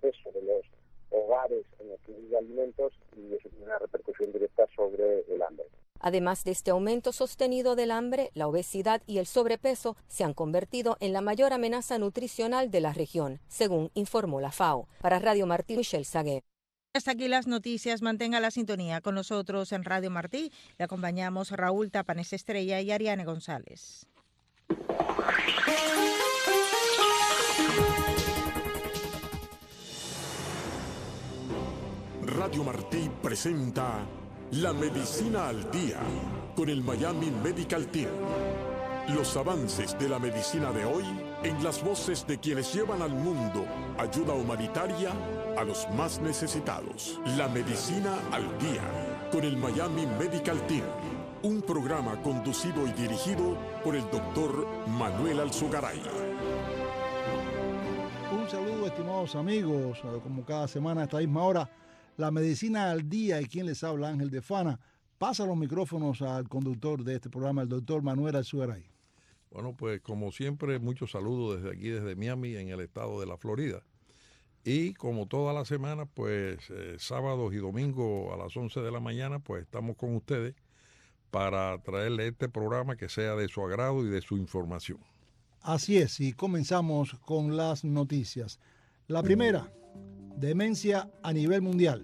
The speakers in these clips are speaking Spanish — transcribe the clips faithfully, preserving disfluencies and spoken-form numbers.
acceso de los hogares en adquirir alimentos, y eso tiene una repercusión directa sobre el hambre. Además de este aumento sostenido del hambre, la obesidad y el sobrepeso se han convertido en la mayor amenaza nutricional de la región, según informó la FAO. Para Radio Martí, Michelle Sagué. Hasta aquí las noticias. Mantenga la sintonía con nosotros en Radio Martí. Le acompañamos Raúl Tapanes Estrella y Ariane González. Radio Martí presenta La Medicina al Día con el Miami Medical Team. Los avances de la medicina de hoy en las voces de quienes llevan al mundo ayuda humanitaria a los más necesitados. La Medicina al Día con el Miami Medical Team. Un programa conducido y dirigido por el doctor Manuel Alzogaray. Un saludo, estimados amigos. Como cada semana a esta misma hora, La Medicina al Día, y quien les habla, Ángel de Fana. Pasa los micrófonos al conductor de este programa, el doctor Manuel Alzogaray. Bueno, pues como siempre, muchos saludos desde aquí, desde Miami, en el estado de la Florida. Y como toda la semana, pues eh, sábados y domingos a las once de la mañana, pues estamos con ustedes para traerle este programa que sea de su agrado y de su información. Así es, y comenzamos con las noticias. La primera, demencia a nivel mundial.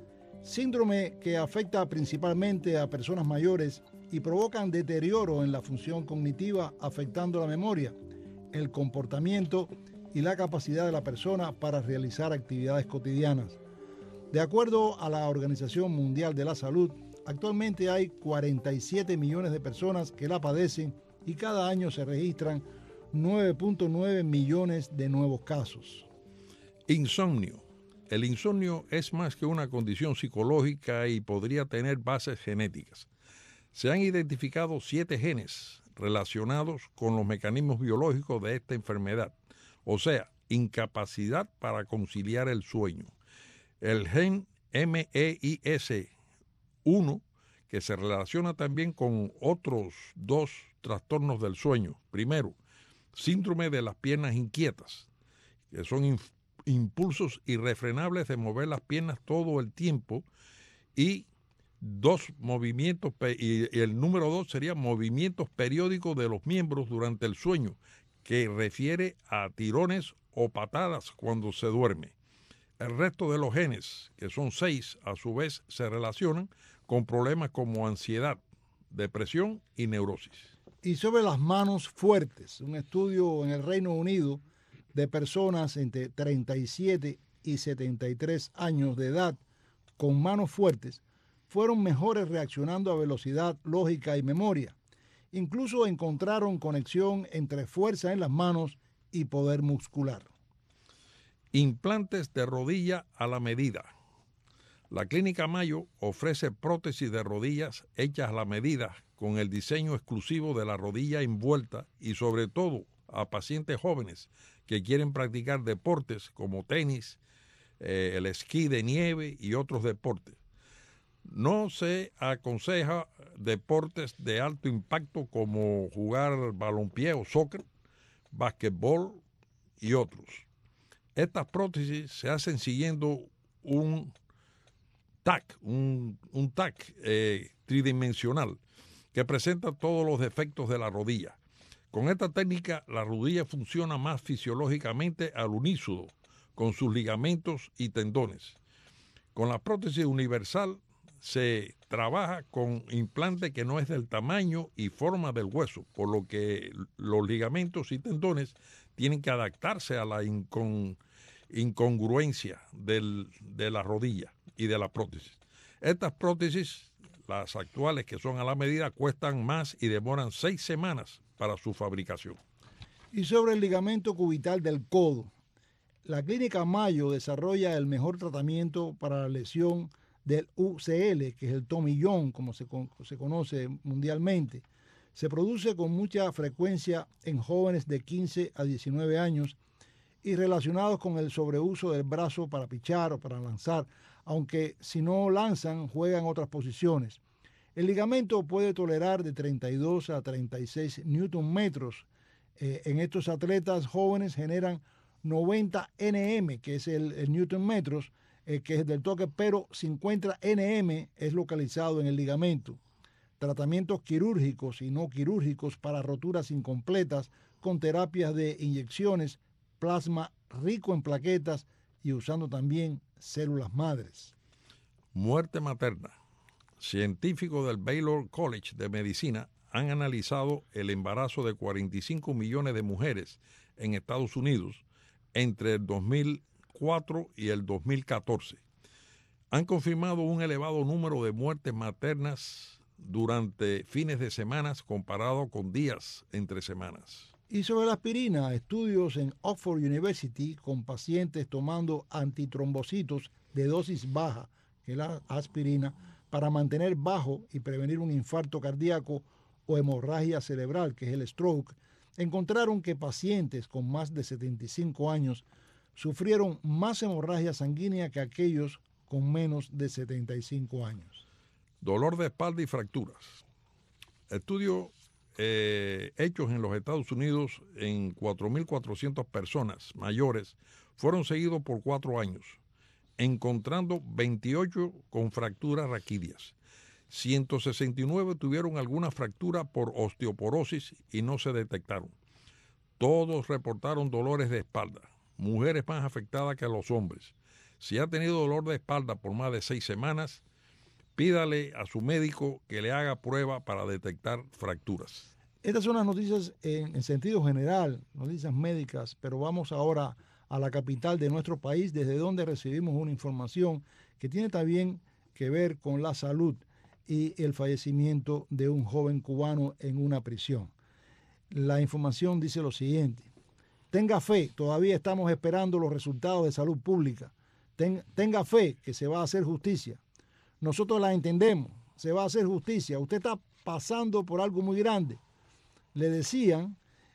Síndrome que afecta principalmente a personas mayores y provocan deterioro en la función cognitiva, afectando la memoria, el comportamiento y la capacidad de la persona para realizar actividades cotidianas. De acuerdo a la Organización Mundial de la Salud, actualmente hay cuarenta y siete millones de personas que la padecen y cada año se registran nueve punto nueve millones de nuevos casos. Insomnio. El insomnio es más que una condición psicológica y podría tener bases genéticas. Se han identificado siete genes relacionados con los mecanismos biológicos de esta enfermedad, o sea, incapacidad para conciliar el sueño. El gen M E I S uno, que se relaciona también con otros dos trastornos del sueño. Primero, síndrome de las piernas inquietas, que son inf- impulsos irrefrenables de mover las piernas todo el tiempo, y dos movimientos, y el número dos sería movimientos periódicos de los miembros durante el sueño, que refiere a tirones o patadas cuando se duerme. El resto de los genes, que son seis, a su vez se relacionan con problemas como ansiedad, depresión y neurosis. Y sobre las manos fuertes, un estudio en el Reino Unido de personas entre treinta y siete y setenta y tres años de edad con manos fuertes fueron mejores reaccionando a velocidad, lógica y memoria. Incluso encontraron conexión entre fuerza en las manos y poder muscular. Implantes de rodilla a la medida. La Clínica Mayo ofrece prótesis de rodillas hechas a la medida con el diseño exclusivo de la rodilla envuelta y sobre todo a pacientes jóvenes que quieren practicar deportes como tenis, eh, el esquí de nieve y otros deportes. No se aconseja deportes de alto impacto como jugar balompié o soccer, basquetbol y otros. Estas prótesis se hacen siguiendo un T A C, un, un T A C eh, tridimensional que presenta todos los defectos de la rodilla. Con esta técnica, la rodilla funciona más fisiológicamente al unísono con sus ligamentos y tendones. Con la prótesis universal se trabaja con implante que no es del tamaño y forma del hueso, por lo que los ligamentos y tendones tienen que adaptarse a la incon, incongruencia del, de la rodilla y de la prótesis. Estas prótesis, las actuales que son a la medida, cuestan más y demoran seis semanas para su fabricación. Y sobre el ligamento cubital del codo, la Clínica Mayo desarrolla el mejor tratamiento para la lesión del U C L, que es el tomillón, como se, se conoce mundialmente. Se produce con mucha frecuencia en jóvenes de quince a diecinueve años y relacionados con el sobreuso del brazo para pichar o para lanzar, aunque si no lanzan, juegan otras posiciones. El ligamento puede tolerar de treinta y dos a treinta y seis newton metros. Eh, en estos atletas jóvenes generan noventa nm, que es el, el newton metros, eh, que es del toque, pero cincuenta nm es localizado en el ligamento. Tratamientos quirúrgicos y no quirúrgicos para roturas incompletas con terapias de inyecciones, plasma rico en plaquetas y usando también células madres. Muerte materna. Científicos del Baylor College de Medicina han analizado el embarazo de cuarenta y cinco millones de mujeres en Estados Unidos entre el dos mil cuatro y el dos mil catorce. Han confirmado un elevado número de muertes maternas durante fines de semana comparado con días entre semanas. Y sobre la aspirina, estudios en Oxford University con pacientes tomando antitrombocitos de dosis baja, que es la aspirina, para mantener bajo y prevenir un infarto cardíaco o hemorragia cerebral, que es el stroke, encontraron que pacientes con más de setenta y cinco años sufrieron más hemorragia sanguínea que aquellos con menos de setenta y cinco años. Dolor de espalda y fracturas. Estudios eh, hechos en los Estados Unidos en cuatro mil cuatrocientas personas mayores fueron seguidos por cuatro años, encontrando veintiocho con fracturas raquídeas. ciento sesenta y nueve tuvieron alguna fractura por osteoporosis y no se detectaron. Todos reportaron dolores de espalda, mujeres más afectadas que los hombres. Si ha tenido dolor de espalda por más de seis semanas, pídale a su médico que le haga prueba para detectar fracturas. Estas son las noticias en, en sentido general, noticias médicas, pero vamos ahora a la capital de nuestro país, desde donde recibimos una información que tiene también que ver con la salud y el fallecimiento de un joven cubano en una prisión. La información dice lo siguiente: tenga fe, todavía estamos esperando los resultados de salud pública. Ten, tenga fe que se va a hacer justicia. Nosotros la entendemos, se va a hacer justicia. Usted está pasando por algo muy grande. Le decían,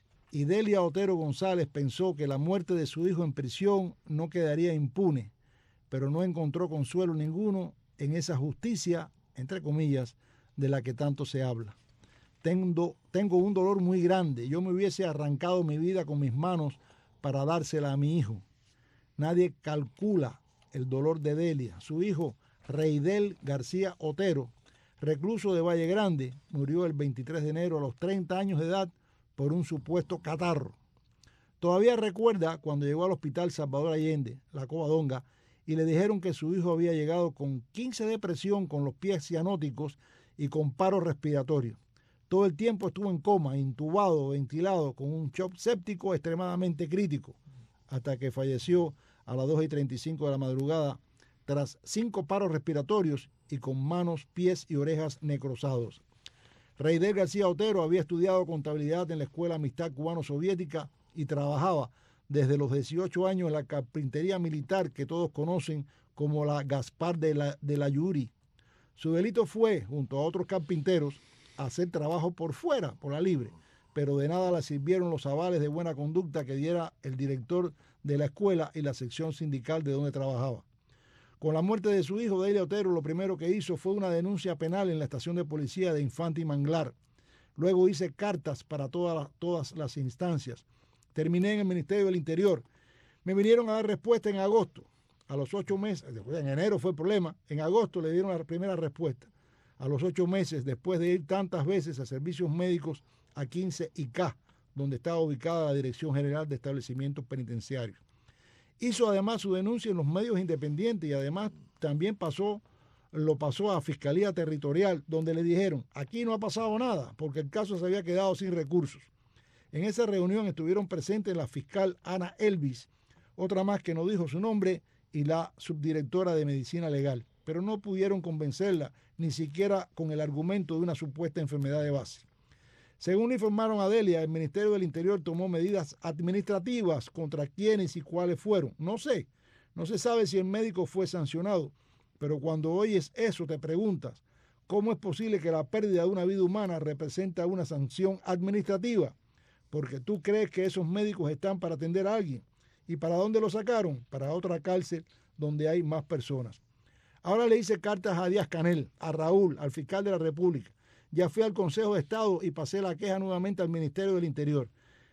y Delia Otero González pensó que la muerte de su hijo en prisión no quedaría impune, pero no encontró consuelo ninguno en esa justicia, entre comillas, de la que tanto se habla. Tengo, tengo un dolor muy grande. Yo me hubiese arrancado mi vida con mis manos para dársela a mi hijo. Nadie calcula el dolor de Delia. Su hijo, Reidel García Otero, recluso de Valle Grande, murió el veintitrés de enero a los treinta años de edad por un supuesto catarro. Todavía recuerda cuando llegó al hospital Salvador Allende, la Covadonga, y le dijeron que su hijo había llegado con quince de presión, con los pies cianóticos y con paro respiratorio. Todo el tiempo estuvo en coma, intubado, ventilado, con un shock séptico extremadamente crítico, hasta que falleció a las dos y treinta y cinco de la madrugada tras cinco paros respiratorios y con manos, pies y orejas necrosados. Reidel García Otero había estudiado contabilidad en la Escuela Amistad Cubano-Soviética y trabajaba desde los dieciocho años en la carpintería militar que todos conocen como la Gaspar de la, de la Yuri. Su delito fue, junto a otros carpinteros, hacer trabajo por fuera, por la libre, pero de nada le sirvieron los avales de buena conducta que diera el director de la escuela y la sección sindical de donde trabajaba. Con la muerte de su hijo, Delia Otero, lo primero que hizo fue una denuncia penal en la estación de policía de Infante y Manglar. Luego hice cartas para todas las, todas las instancias. Terminé en el Ministerio del Interior. Me vinieron a dar respuesta en agosto. A los ocho meses, en enero fue el problema, en agosto le dieron la primera respuesta. A los ocho meses, después de ir tantas veces a servicios médicos a quince I K, donde estaba ubicada la Dirección General de Establecimientos Penitenciarios. Hizo además su denuncia en los medios independientes y además también pasó, lo pasó a Fiscalía Territorial, donde le dijeron, aquí no ha pasado nada, porque el caso se había quedado sin recursos. En esa reunión estuvieron presentes la fiscal Ana Elvis, otra más que no dijo su nombre, y la subdirectora de Medicina Legal, pero no pudieron convencerla, ni siquiera con el argumento de una supuesta enfermedad de base. Según informaron a Delia, el Ministerio del Interior tomó medidas administrativas contra quienes y cuáles fueron. No sé, no se sabe si el médico fue sancionado, pero cuando oyes eso te preguntas, ¿cómo es posible que la pérdida de una vida humana representa una sanción administrativa? Porque tú crees que esos médicos están para atender a alguien. ¿Y para dónde lo sacaron? Para otra cárcel donde hay más personas. Ahora le hice cartas a Díaz Canel, a Raúl, al fiscal de la República. Ya fui al Consejo de Estado y pasé la queja nuevamente al Ministerio del Interior.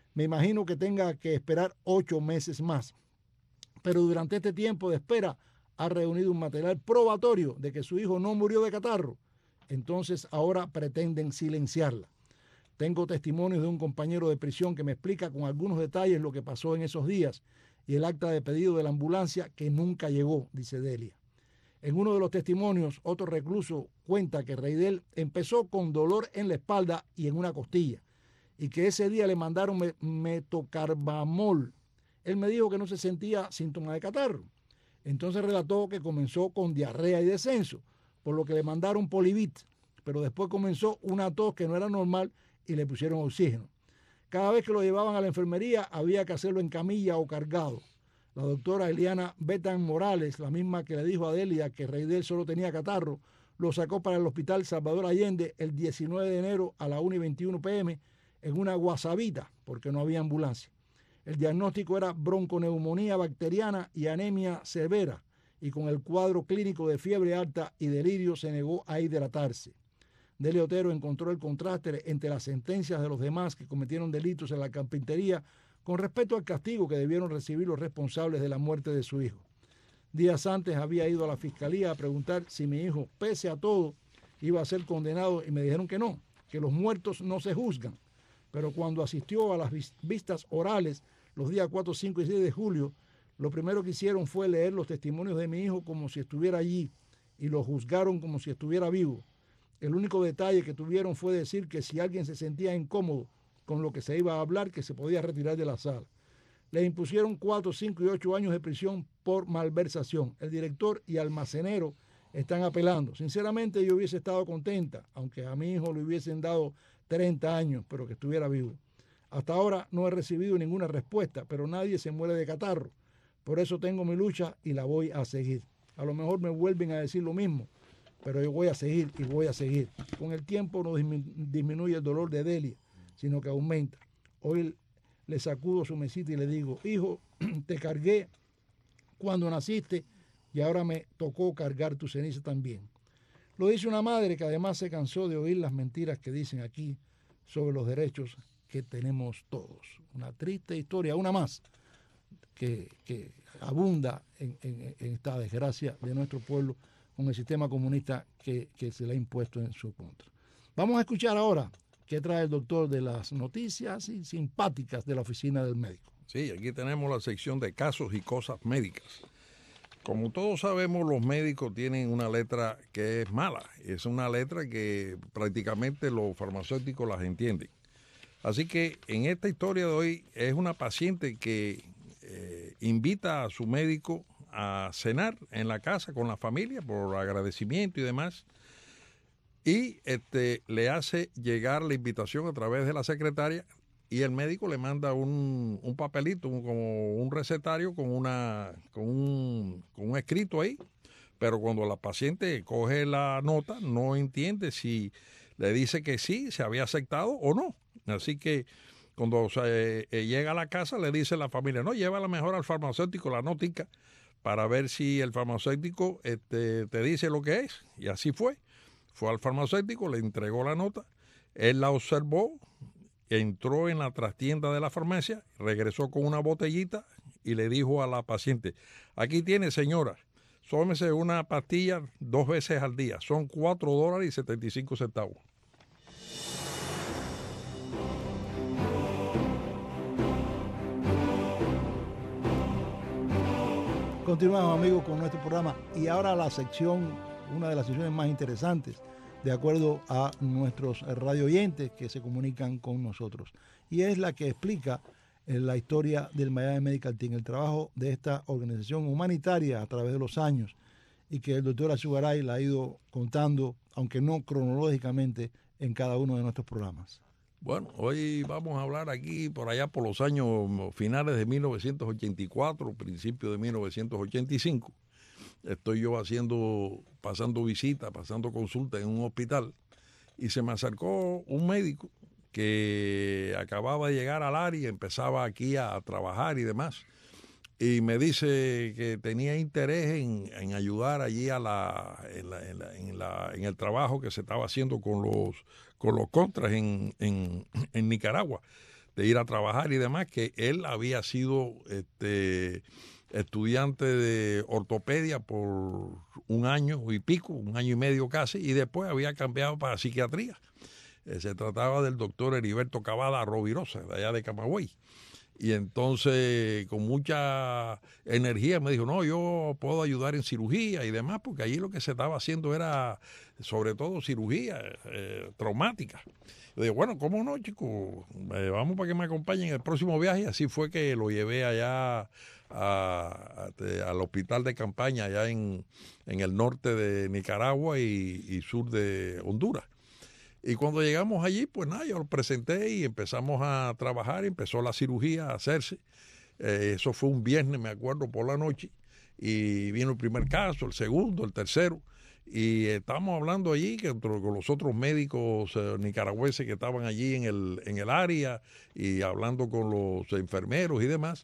Me imagino que tenga que esperar ocho meses más. Pero durante este tiempo de espera ha reunido un material probatorio de que su hijo no murió de catarro. Entonces ahora pretenden silenciarla. Tengo testimonios de un compañero de prisión que me explica con algunos detalles lo que pasó en esos días y el acta de pedido de la ambulancia que nunca llegó, dice Delia. En uno de los testimonios, otro recluso cuenta que Reidel empezó con dolor en la espalda y en una costilla y que ese día le mandaron metocarbamol. Él me dijo que no se sentía síntoma de catarro. Entonces relató que comenzó con diarrea y descenso, por lo que le mandaron Polivit, pero después comenzó una tos que no era normal y le pusieron oxígeno. Cada vez que lo llevaban a la enfermería había que hacerlo en camilla o cargado. La doctora Eliana Betan Morales, la misma que le dijo a Delia que Reidel solo tenía catarro, lo sacó para el hospital Salvador Allende el diecinueve de enero a la una y veintiuno pe eme en una guasabita, porque no había ambulancia. El diagnóstico era bronconeumonía bacteriana y anemia severa, y con el cuadro clínico de fiebre alta y delirio se negó a hidratarse. Delia Otero encontró el contraste entre las sentencias de los demás que cometieron delitos en la carpintería con respecto al castigo que debieron recibir los responsables de la muerte de su hijo. Días antes había ido a la fiscalía a preguntar si mi hijo, pese a todo, iba a ser condenado y me dijeron que no, que los muertos no se juzgan. Pero cuando asistió a las vistas orales los días cuatro, cinco y seis de julio, lo primero que hicieron fue leer los testimonios de mi hijo como si estuviera allí y lo juzgaron como si estuviera vivo. El único detalle que tuvieron fue decir que si alguien se sentía incómodo con lo que se iba a hablar, que se podía retirar de la sala. Le impusieron cuatro, cinco y ocho años de prisión por malversación. El director y almacenero están apelando. Sinceramente yo hubiese estado contenta, aunque a mi hijo le hubiesen dado treinta años, pero que estuviera vivo. Hasta ahora no he recibido ninguna respuesta, pero nadie se muere de catarro. Por eso tengo mi lucha y la voy a seguir. A lo mejor me vuelven a decir lo mismo, pero yo voy a seguir y voy a seguir. Con el tiempo no disminuye el dolor de Delia, sino que aumenta. Hoy le sacudo su mesita y le digo, hijo, te cargué cuando naciste y ahora me tocó cargar tu ceniza también. Lo dice una madre que además se cansó de oír las mentiras que dicen aquí sobre los derechos que tenemos todos. Una triste historia, una más, que, que abunda en, en, en esta desgracia de nuestro pueblo con el sistema comunista que, que se le ha impuesto en su contra. Vamos a escuchar ahora qué trae el doctor de las noticias y simpáticas de la oficina del médico. Sí, aquí tenemos la sección de casos y cosas médicas. Como todos sabemos, los médicos tienen una letra que es mala. Es una letra que prácticamente los farmacéuticos las entienden. Así que en esta historia de hoy es una paciente que eh, invita a su médico a cenar en la casa con la familia por agradecimiento y demás. Y este, le hace llegar la invitación a través de la secretaria y el médico le manda un, un papelito, un, como un recetario con, una, con, un, con un escrito ahí. Pero cuando la paciente coge la nota, no entiende si le dice que sí, se había aceptado o no. Así que cuando o sea, eh, eh, llega a la casa, le dice a la familia, no, llévala mejor al farmacéutico la notica para ver si el farmacéutico este, te dice lo que es. Y así fue. Fue al farmacéutico, le entregó la nota, él la observó, entró en la trastienda de la farmacia, regresó con una botellita y le dijo a la paciente, aquí tiene señora, tómese una pastilla dos veces al día, son cuatro dólares y setenta y cinco centavos. Continuamos, amigos, con nuestro programa y ahora la sección, una de las secciones más interesantes, de acuerdo a nuestros radio oyentes que se comunican con nosotros. Y es la que explica eh, la historia del Miami Medical Team, el trabajo de esta organización humanitaria a través de los años y que el doctor Azugaray la ha ido contando, aunque no cronológicamente, en cada uno de nuestros programas. Bueno, hoy vamos a hablar aquí por allá por los años finales de mil novecientos ochenta y cuatro, principios de mil novecientos ochenta y cinco. Estoy yo haciendo, pasando visita, pasando consulta en un hospital y se me acercó un médico que acababa de llegar al área y empezaba aquí a trabajar y demás. Y me dice que tenía interés en, en ayudar allí a la, en, la, en, la, en, la, en el trabajo que se estaba haciendo con los, con los contras en, en, en Nicaragua. este, ir a trabajar y demás, que él había sido este, estudiante de ortopedia por un año y pico, un año y medio casi, y después había cambiado para psiquiatría. Eh, se trataba del doctor Heriberto Cavada Rovirosa, de allá de Camagüey. Y entonces, con mucha energía, me dijo, no, yo puedo ayudar en cirugía y demás, porque allí lo que se estaba haciendo era, sobre todo, cirugía eh, traumática. Yo dije, bueno, ¿cómo no, chico? Eh, vamos para que me acompañen en el próximo viaje. Y así fue que lo llevé allá a, a, a, al hospital de campaña, allá en, en el norte de Nicaragua y, y sur de Honduras. Y cuando llegamos allí, pues nada, yo lo presenté y empezamos a trabajar, empezó la cirugía a hacerse. Eh, eso fue un viernes, me acuerdo, por la noche, y vino el primer caso, el segundo, el tercero, y eh, estábamos hablando allí que, con los otros médicos eh, nicaragüenses que estaban allí en el, en el área, y hablando con los enfermeros y demás,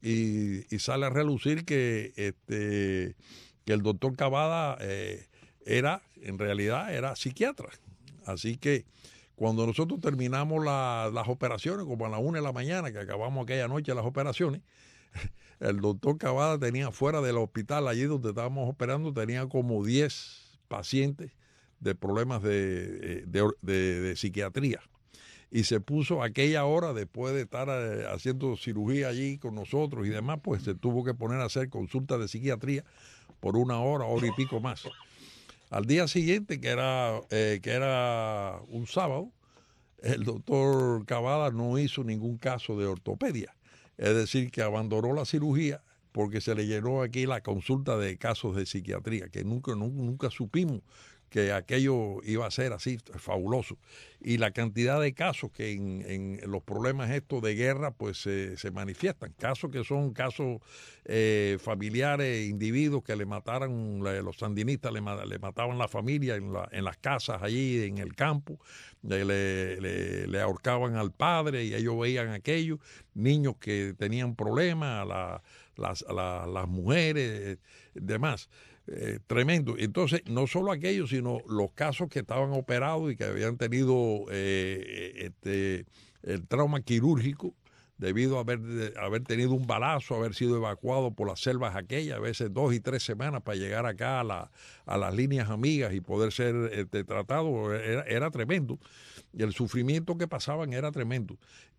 y, y sale a relucir que, este, que el doctor Cavada eh, era, en realidad, era psiquiatra. Así que cuando nosotros terminamos la, las operaciones, como a las una de la mañana, que acabamos aquella noche las operaciones, el doctor Cavada tenía fuera del hospital, allí donde estábamos operando, tenía como diez pacientes de problemas de, de, de, de psiquiatría. Y se puso aquella hora, después de estar haciendo cirugía allí con nosotros y demás, pues se tuvo que poner a hacer consultas de psiquiatría por una hora, hora y pico más. Al día siguiente, que era, eh, que era un sábado, el doctor Cavada no hizo ningún caso de ortopedia. Es decir, que abandonó la cirugía porque se le llenó aquí la consulta de casos de psiquiatría, que nunca, nunca, nunca supimos que aquello iba a ser así, fabuloso. Y la cantidad de casos que en, en los problemas estos de guerra pues se, se manifiestan. Casos que son casos eh, familiares, individuos que le mataran, le, los sandinistas le, le mataban la familia en, la, en las casas allí, en el campo, le, le, le ahorcaban al padre y ellos veían aquello. Niños que tenían problemas, la, las, la, las mujeres, demás. Eh, tremendo. Entonces, no solo aquellos, sino los casos que estaban operados y que habían tenido eh, este, el trauma quirúrgico debido a haber, de, haber tenido un balazo, haber sido evacuado por las selvas aquellas, a veces dos y tres semanas para llegar acá a, la, a las líneas amigas y poder ser este, tratado, era, era tremendo. Y el sufrimiento que pasaban era tremendo.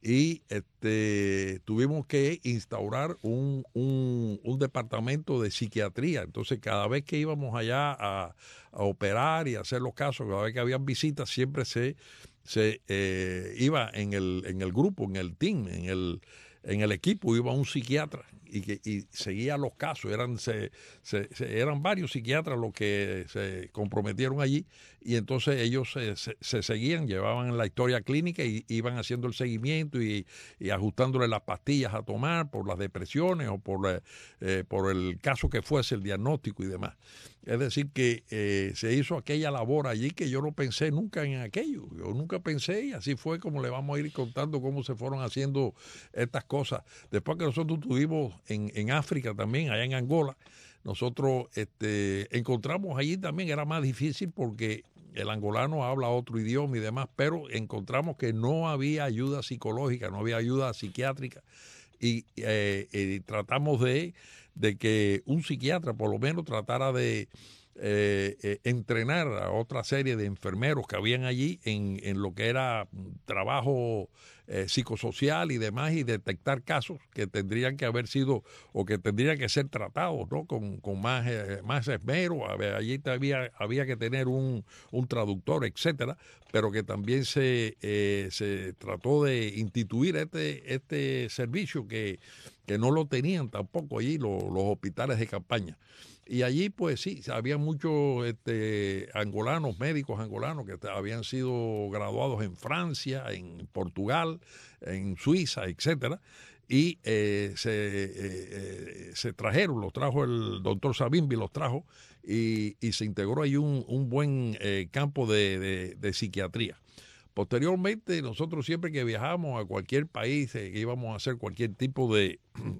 Y este, tuvimos que instaurar un, un, un departamento de psiquiatría. Entonces, cada vez que íbamos allá a, a operar y a hacer los casos, cada vez que habían visitas, siempre se, se eh, iba en el, en el grupo, en el team, en el, en el equipo, iba un psiquiatra y, que, y seguía los casos. Eran, se, se, se, eran varios psiquiatras los que se comprometieron allí y entonces ellos se, se, se seguían, llevaban la historia clínica y iban haciendo el seguimiento y, y ajustándole las pastillas a tomar por las depresiones o por, eh, por el caso que fuese, el diagnóstico y demás. Es decir, que eh, se hizo aquella labor allí que yo no pensé nunca en aquello. Yo nunca pensé y así fue como le vamos a ir contando cómo se fueron haciendo estas cosas. Después que nosotros tuvimos en, en África también, allá en Angola, nosotros este, encontramos allí también, era más difícil porque el angolano habla otro idioma y demás, pero encontramos que no había ayuda psicológica, no había ayuda psiquiátrica y eh, eh, tratamos de, de que un psiquiatra por lo menos tratara de eh, eh, entrenar a otra serie de enfermeros que habían allí en, en lo que era trabajo eh, psicosocial y demás y detectar casos que tendrían que haber sido o que tendrían que ser tratados, ¿no? con, con más, eh, más esmero. Allí había, había que tener un, un traductor, etcétera, pero que también se, eh, se trató de instituir este, este servicio que, que no lo tenían tampoco allí los, los hospitales de campaña. Y allí, pues sí, había muchos este, angolanos, médicos angolanos que habían sido graduados en Francia, en Portugal, en Suiza, etcétera. Y eh, se, eh, eh, se trajeron, los trajo el doctor Savimbi, los trajo, y, y se integró ahí un, un buen eh, campo de, de, de psiquiatría. Posteriormente, nosotros siempre que viajamos a cualquier país, eh, íbamos a hacer cualquier tipo de...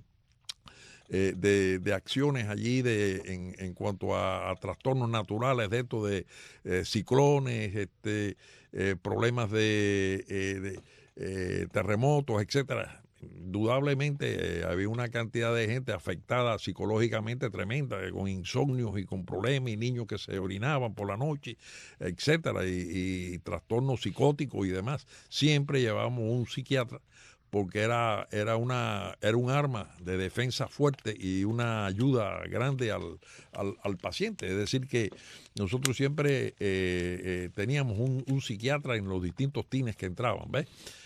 Eh, de, de acciones allí de, en, en cuanto a, a trastornos naturales de esto de eh, ciclones, este, eh, problemas de, eh, de eh, terremotos, etcétera. Indudablemente eh, había una cantidad de gente afectada psicológicamente tremenda, eh, con insomnios y con problemas, y niños que se orinaban por la noche, etcétera, y, y trastornos psicóticos y demás. Siempre llevábamos un psiquiatra porque era, era, una, era un arma de defensa fuerte y una ayuda grande al, al, al paciente. Es decir, que nosotros siempre eh, eh, teníamos un, un psiquiatra en los distintos tines que entraban, ¿ves?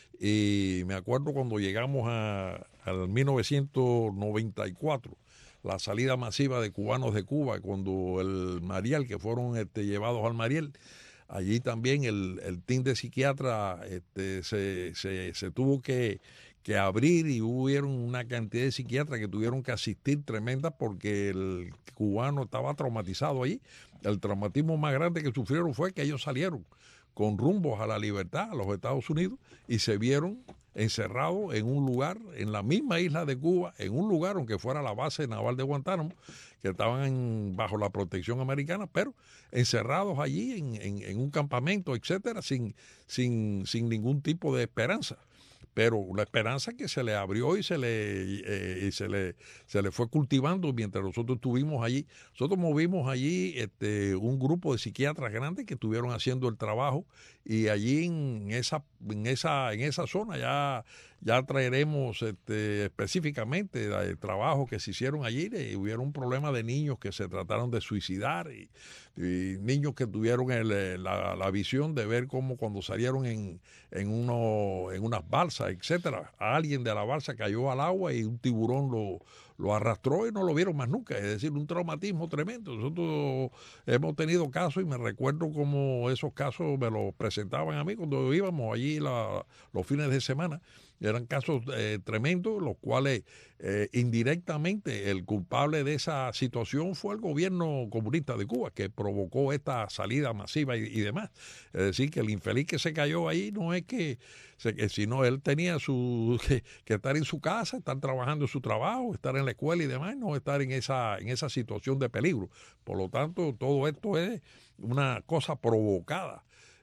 Y me acuerdo cuando llegamos a, al mil novecientos noventa y cuatro, la salida masiva de cubanos de Cuba, cuando el Mariel, que fueron este, llevados al Mariel, allí también el, el team de psiquiatra este, se, se, se tuvo que, que abrir, y hubieron una cantidad de psiquiatras que tuvieron que asistir tremenda porque el cubano estaba traumatizado allí. El traumatismo más grande que sufrieron fue que ellos salieron con rumbos a la libertad a los Estados Unidos y se vieron encerrados en un lugar, en la misma isla de Cuba, en un lugar, aunque fuera la base naval de Guantánamo, que estaban en, bajo la protección americana, pero encerrados allí en, en, en un campamento, etcétera, sin, sin, sin ningún tipo de esperanza. Pero la esperanza que se le abrió y se le, eh, y se le, se le fue cultivando mientras nosotros estuvimos allí. Nosotros movimos allí este, un grupo de psiquiatras grandes que estuvieron haciendo el trabajo, y allí en esa, en esa, en esa zona ya, ya traeremos este, específicamente el trabajo que se hicieron allí. Y hubieron un problema de niños que se trataron de suicidar, y, y niños que tuvieron el, la, la visión de ver cómo cuando salieron en, en, uno, en unas balsas, etcétera, a alguien de la balsa cayó al agua y un tiburón lo, lo arrastró y no lo vieron más nunca. Es decir, un traumatismo tremendo. Nosotros hemos tenido casos, y me recuerdo como esos casos me los presentaban a mí cuando íbamos allí la, los fines de semana. Eran casos eh, tremendos, los cuales eh, indirectamente el culpable de esa situación fue el gobierno comunista de Cuba, que provocó esta salida masiva y, y demás. Es decir, que el infeliz que se cayó ahí no es que, se, que sino él tenía su, que, que estar en su casa, estar trabajando en su trabajo, estar en la escuela y demás, no estar en esa, en esa situación de peligro. Por lo tanto, todo esto es una cosa provocada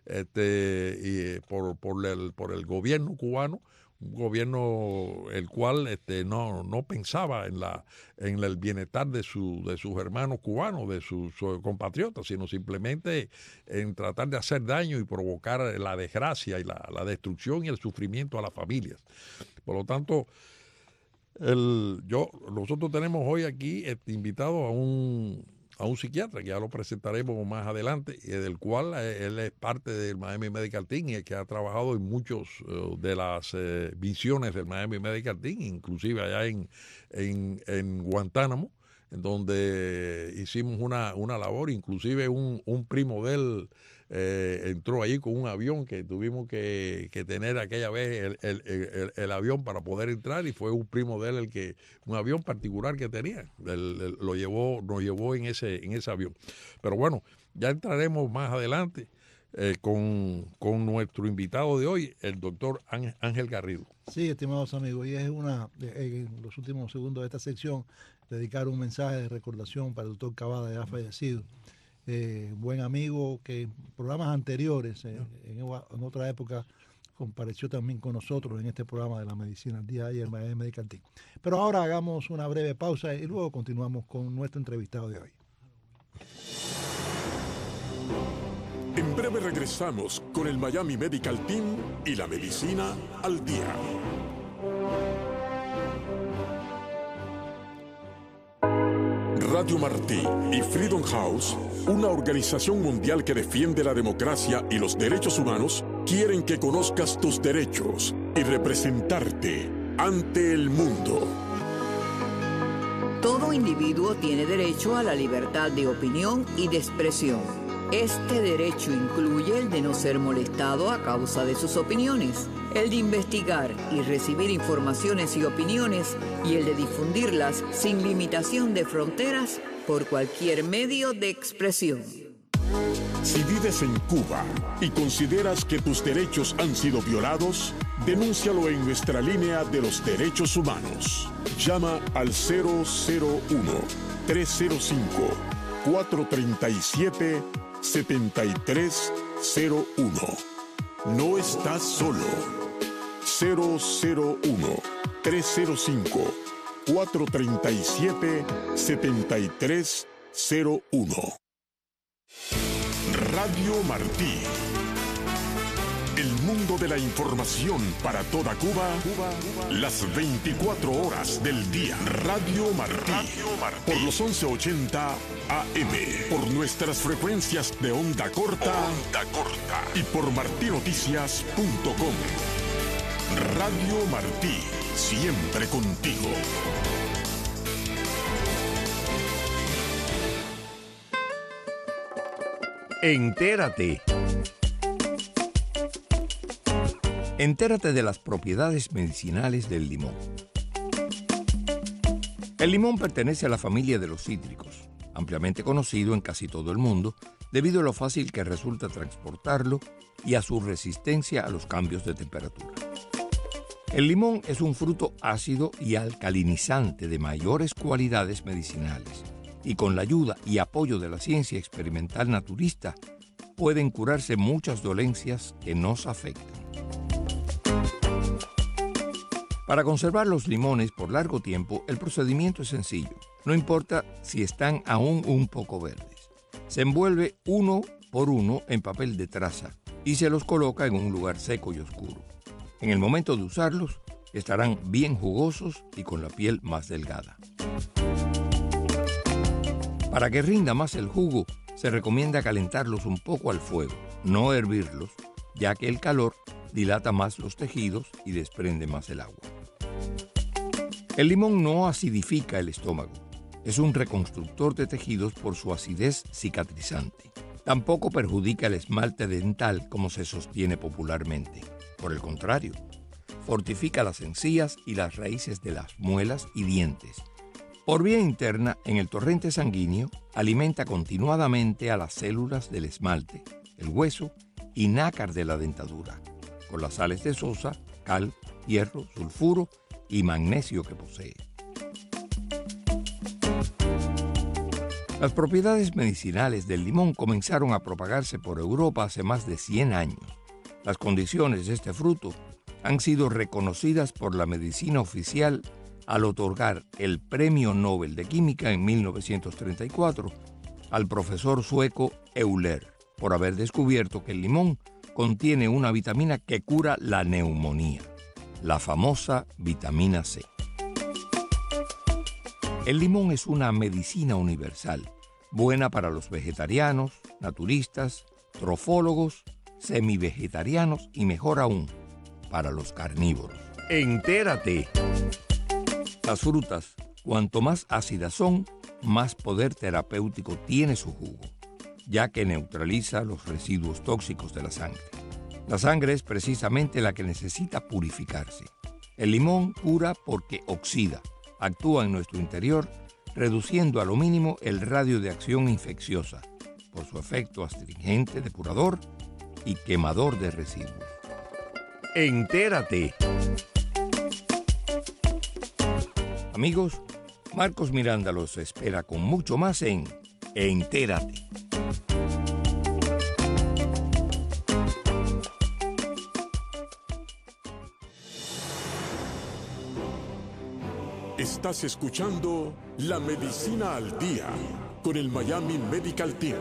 este, y, por, por, el, por el gobierno cubano, un gobierno el cual este, no, no pensaba en, la, en el bienestar de, su, de sus hermanos cubanos, de sus, sus compatriotas, sino simplemente en tratar de hacer daño y provocar la desgracia y la, la destrucción y el sufrimiento a las familias. Por lo tanto, el, yo, nosotros tenemos hoy aquí este, invitado a un... a un psiquiatra, que ya lo presentaremos más adelante, y del cual eh, él es parte del Miami Medical Team y que ha trabajado en muchos uh, de las eh, visiones del Miami Medical Team, inclusive allá en, en, en Guantánamo, en donde hicimos una, una labor. Inclusive un, un primo de él eh, entró allí con un avión que tuvimos que, que tener aquella vez el, el, el, el avión para poder entrar, y fue un primo de él el que, un avión particular que tenía, él, él, lo llevó, nos llevó en ese, en ese avión. Pero bueno, ya entraremos más adelante eh, con, con nuestro invitado de hoy, el doctor Ángel Garrido. Sí, estimados amigos, y es una, en los últimos segundos de esta sección, dedicar un mensaje de recordación para el doctor Cavada, ya fallecido. Eh, buen amigo que en programas anteriores, eh, en, en otra época, compareció también con nosotros en este programa de la Medicina al Día y el Miami Medical Team. Pero ahora hagamos una breve pausa y luego continuamos con nuestro entrevistado de hoy. En breve regresamos con el Miami Medical Team y la Medicina al Día. Radio Martí y Freedom House, una organización mundial que defiende la democracia y los derechos humanos, quieren que conozcas tus derechos y representarte ante el mundo. Todo individuo tiene derecho a la libertad de opinión y de expresión. Este derecho incluye el de no ser molestado a causa de sus opiniones, el de investigar y recibir informaciones y opiniones, y el de difundirlas sin limitación de fronteras por cualquier medio de expresión. Si vives en Cuba y consideras que tus derechos han sido violados, denúncialo en nuestra línea de los derechos humanos. Llama al cero cero uno, tres cero cinco, cuatro tres siete, siete tres cero uno. No estás solo. cero cero uno, tres cero cinco, cuatro tres siete, siete tres cero uno. Radio Martí. El mundo de la información para toda Cuba, las veinticuatro horas del día. Radio Martí, Radio Martí. Por los once ochenta A M, por nuestras frecuencias de onda corta, onda corta y por martí noticias punto com. Radio Martí, siempre contigo. Entérate. Entérate de las propiedades medicinales del limón. El limón pertenece a la familia de los cítricos, ampliamente conocido en casi todo el mundo debido a lo fácil que resulta transportarlo y a su resistencia a los cambios de temperatura. El limón es un fruto ácido y alcalinizante de mayores cualidades medicinales y con la ayuda y apoyo de la ciencia experimental naturista pueden curarse muchas dolencias que nos afectan. Para conservar los limones por largo tiempo, el procedimiento es sencillo. No importa si están aún un poco verdes. Se envuelve uno por uno en papel de traza y se los coloca en un lugar seco y oscuro. En el momento de usarlos, estarán bien jugosos y con la piel más delgada. Para que rinda más el jugo, se recomienda calentarlos un poco al fuego, no hervirlos, ya que el calor dilata más los tejidos y desprende más el agua. El limón no acidifica el estómago. Es un reconstructor de tejidos por su acidez cicatrizante. Tampoco perjudica el esmalte dental como se sostiene popularmente. Por el contrario, fortifica las encías y las raíces de las muelas y dientes. Por vía interna, en el torrente sanguíneo, alimenta continuadamente a las células del esmalte, el hueso y nácar de la dentadura, con las sales de sosa, cal, hierro, sulfuro y magnesio que posee. Las propiedades medicinales del limón comenzaron a propagarse por Europa hace más de cien años. Las condiciones de este fruto han sido reconocidas por la medicina oficial al otorgar el Premio Nobel de Química en mil novecientos treinta y cuatro al profesor sueco Euler, por haber descubierto que el limón contiene una vitamina que cura la neumonía, la famosa vitamina C. El limón es una medicina universal, buena para los vegetarianos, naturistas, trofólogos, semivegetarianos y mejor aún, para los carnívoros. ¡Entérate! Las frutas, cuanto más ácidas son, más poder terapéutico tiene su jugo, ya que neutraliza los residuos tóxicos de la sangre. La sangre es precisamente la que necesita purificarse. El limón cura porque oxida, actúa en nuestro interior, reduciendo a lo mínimo el radio de acción infecciosa, por su efecto astringente, depurador y quemador de residuos. ¡Entérate! Amigos, Marcos Miranda los espera con mucho más en Entérate. Estás escuchando La Medicina al Día con el Miami Medical Team.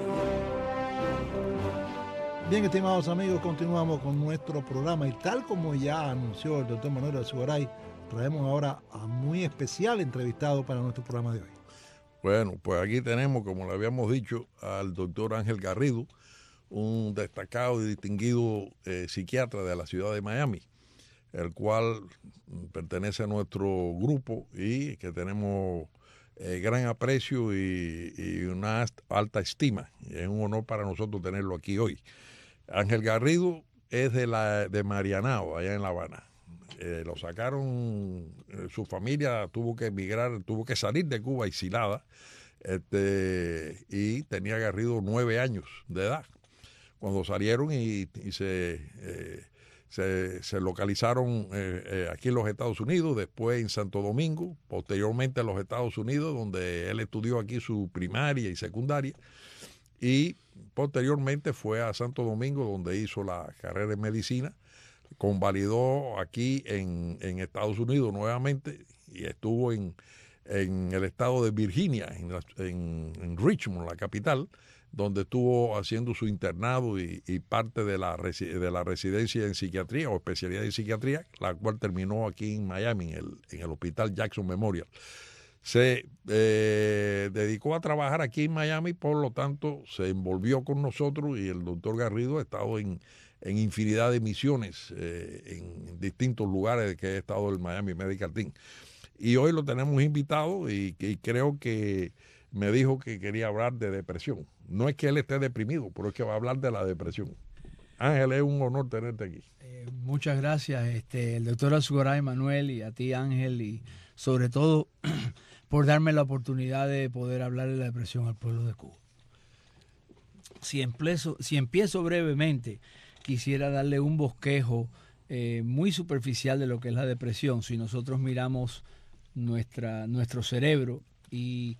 Bien, estimados amigos, continuamos con nuestro programa y tal como ya anunció el doctor Manuel Azugaray, traemos ahora a muy especial entrevistado para nuestro programa de hoy. Bueno, pues aquí tenemos, como le habíamos dicho, al doctor Ángel Garrido, un destacado y distinguido eh, psiquiatra de la ciudad de Miami, el cual pertenece a nuestro grupo y que tenemos eh, gran aprecio y, y una alta estima. Y es un honor para nosotros tenerlo aquí hoy. Ángel Garrido es de, la, de Marianao, allá en La Habana. Eh, lo sacaron, eh, su familia tuvo que emigrar, tuvo que salir de Cuba exilada, este, y tenía Garrido nueve años de edad cuando salieron y, y se, eh, se, se localizaron eh, eh, aquí en los Estados Unidos, después en Santo Domingo, posteriormente en los Estados Unidos, donde él estudió aquí su primaria y secundaria, y posteriormente fue a Santo Domingo, donde hizo la carrera en medicina, convalidó aquí en, en Estados Unidos nuevamente y estuvo en, en el estado de Virginia, en, la, en, en Richmond, la capital, donde estuvo haciendo su internado y, y parte de la, de la residencia en psiquiatría o especialidad en psiquiatría, la cual terminó aquí en Miami, en el, en el Hospital Jackson Memorial. Se eh, dedicó a trabajar aquí en Miami, por lo tanto se envolvió con nosotros y el doctor Garrido ha estado en, en infinidad de misiones eh, en distintos lugares que ha estado el Miami Medical Team. Y hoy lo tenemos invitado y, y creo que me dijo que quería hablar de depresión. No es que él esté deprimido, pero es que va a hablar de la depresión. Ángel, es un honor tenerte aquí. Eh, muchas gracias, este, el doctor Alzugaray, Manuel, y a ti, Ángel, y sobre todo por darme la oportunidad de poder hablar de la depresión al pueblo de Cuba. Si empiezo, si empiezo brevemente, quisiera darle un bosquejo eh, muy superficial de lo que es la depresión. Si nosotros miramos nuestra, nuestro cerebro y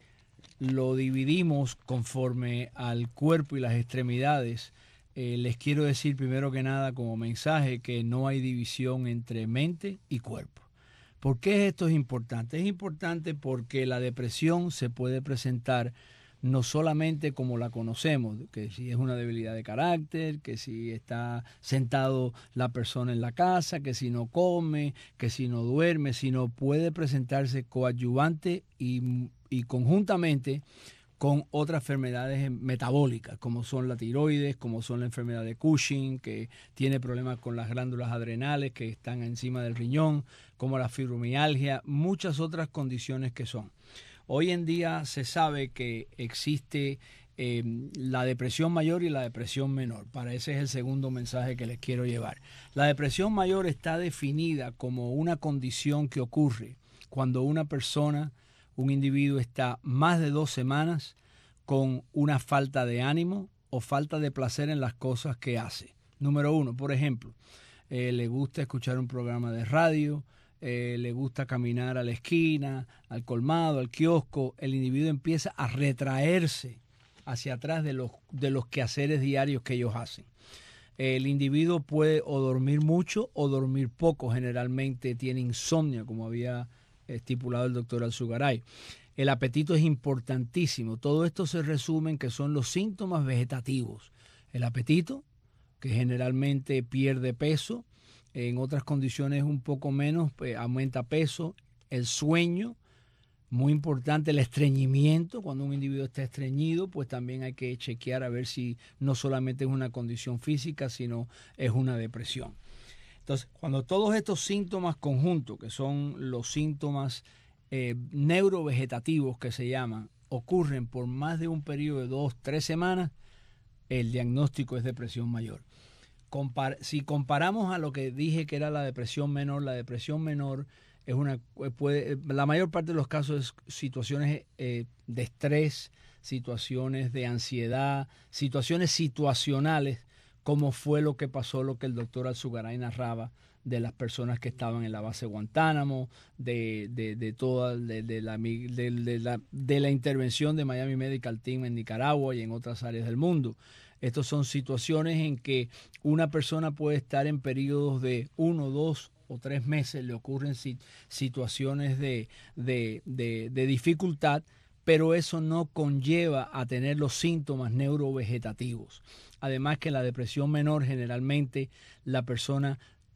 lo dividimos conforme al cuerpo y las extremidades, eh, les quiero decir primero que nada como mensaje que no hay división entre mente y cuerpo. ¿Por qué esto es importante? Es importante porque la depresión se puede presentar no solamente como la conocemos, que si es una debilidad de carácter, que si está sentado la persona en la casa, que si no come, que si no duerme, sino puede presentarse coadyuvante y, y conjuntamente con otras enfermedades metabólicas, como son la tiroides, como son la enfermedad de Cushing, que tiene problemas con las glándulas adrenales que están encima del riñón, como la fibromialgia, muchas otras condiciones que son. Hoy en día se sabe que existe eh, la depresión mayor y la depresión menor. Para ese es el segundo mensaje que les quiero llevar. La depresión mayor está definida como una condición que ocurre cuando una persona, un individuo está más de dos semanas con una falta de ánimo o falta de placer en las cosas que hace. Número uno, por ejemplo, eh, le gusta escuchar un programa de radio, Eh, le gusta caminar a la esquina, al colmado, al kiosco. El individuo empieza a retraerse hacia atrás de los, de los quehaceres diarios que ellos hacen. El individuo puede o dormir mucho o dormir poco. Generalmente tiene insomnio, como había estipulado el doctor Alzugaray. El apetito es importantísimo. Todo esto se resume en que son los síntomas vegetativos. El apetito, que generalmente pierde peso, en otras condiciones un poco menos, pues, aumenta peso. El sueño, muy importante. El estreñimiento, cuando un individuo está estreñido, pues también hay que chequear a ver si no solamente es una condición física, sino es una depresión. Entonces, cuando todos estos síntomas conjuntos, que son los síntomas eh, neurovegetativos que se llaman, ocurren por más de un periodo de dos, tres semanas, el diagnóstico es depresión mayor. Compar- si comparamos a lo que dije que era la depresión menor, la depresión menor es una puede, la mayor parte de los casos es situaciones eh, de estrés, situaciones de ansiedad, situaciones situacionales, como fue lo que pasó, lo que el doctor Alzugaray narraba de las personas que estaban en la base Guantánamo, de, de, de toda de, de, la, de, de, la, de la intervención de Miami Medical Team en Nicaragua y en otras áreas del mundo. Estas son situaciones en que una persona puede estar en periodos de uno, dos o tres meses, le ocurren situaciones de, de, de, de dificultad, pero eso no conlleva a tener los síntomas neurovegetativos. Además que en la depresión menor generalmente la persona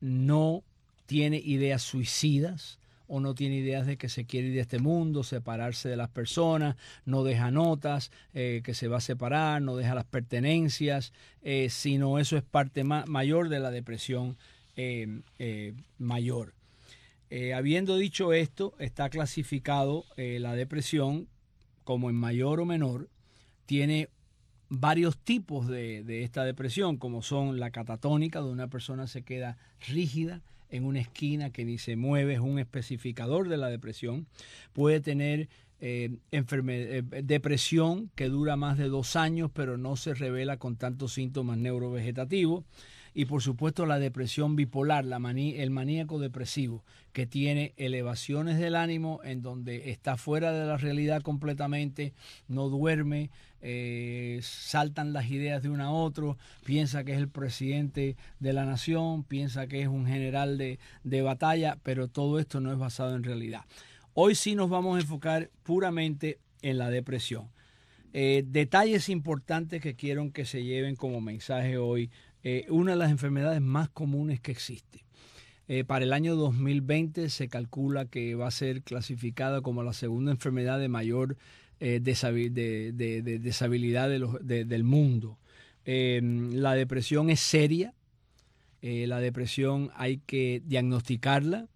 no tiene ideas suicidas o no tiene ideas de que se quiere ir de este mundo, separarse de las personas, no deja notas, eh, que se va a separar, no deja las pertenencias, eh, sino eso es parte ma- mayor de la depresión eh, eh, mayor. Eh, habiendo dicho esto, está clasificado eh, la depresión como en mayor o menor. Tiene varios tipos de, de esta depresión, como son la catatónica, donde una persona se queda rígida en una esquina que ni se mueve, es un especificador de la depresión. Puede tener eh, enferme- eh, depresión que dura más de dos años, pero no se revela con tantos síntomas neurovegetativos. Y por supuesto la depresión bipolar, la maní- el maníaco depresivo, que tiene elevaciones del ánimo en donde está fuera de la realidad completamente, no duerme, eh, saltan las ideas de uno a otro, piensa que es el presidente de la nación, piensa que es un general de, de batalla, pero todo esto no es basado en realidad. Hoy sí nos vamos a enfocar puramente en la depresión. Eh, detalles importantes que quiero que se lleven como mensaje hoy. Eh, una de las enfermedades más comunes que existe. Eh, para el año dos mil veinte se calcula que va a ser clasificada como la segunda enfermedad de mayor eh, desabil- de, de, de, deshabilidad de los, de, del mundo. Eh, la depresión es seria. Eh, la depresión hay que diagnosticarla.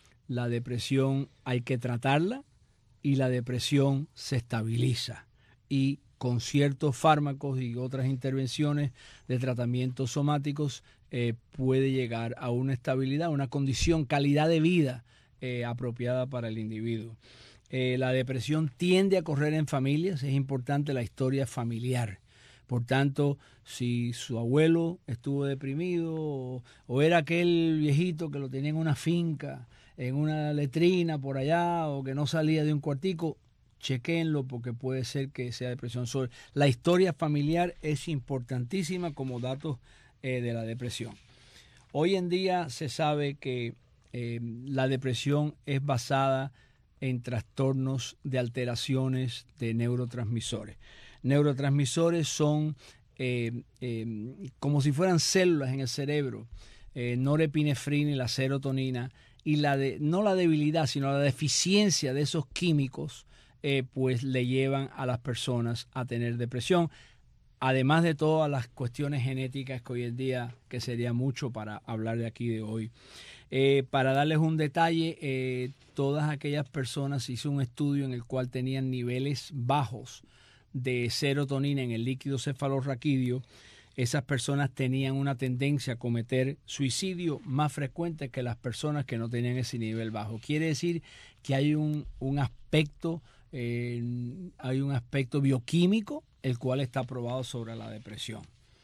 La depresión hay que tratarla. Y la depresión se estabiliza. Y con ciertos fármacos y otras intervenciones de tratamientos somáticos eh, puede llegar a una estabilidad, una condición, calidad de vida eh, apropiada para el individuo. Eh, la depresión tiende a correr en familias, es importante la historia familiar. Por tanto, si su abuelo estuvo deprimido o, o era aquel viejito que lo tenía en una finca, en una letrina por allá o que no salía de un cuartico, chequéenlo porque puede ser que sea depresión. Sobre la historia familiar es importantísima como datos eh, de la depresión. Hoy en día se sabe que eh, la depresión es basada en trastornos de alteraciones de neurotransmisores. Neurotransmisores son eh, eh, como si fueran células en el cerebro, eh, norepinefrina y la serotonina, y la de, no la debilidad, sino la deficiencia de esos químicos Eh, pues le llevan a las personas a tener depresión, además de todas las cuestiones genéticas que hoy en día, que sería mucho para hablar de aquí de hoy. Eh, para darles un detalle, eh, todas aquellas personas, hizo un estudio en el cual tenían niveles bajos de serotonina en el líquido cefalorraquídeo. Esas personas tenían una tendencia a cometer suicidio más frecuente que las personas que no tenían ese nivel bajo. Quiere decir que hay un, un aspecto Eh, hay un aspecto bioquímico el cual está probado sobre la depresión.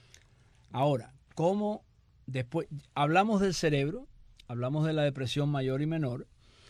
Ahora, ¿cómo después? Hablamos del cerebro, hablamos de la depresión mayor y menor,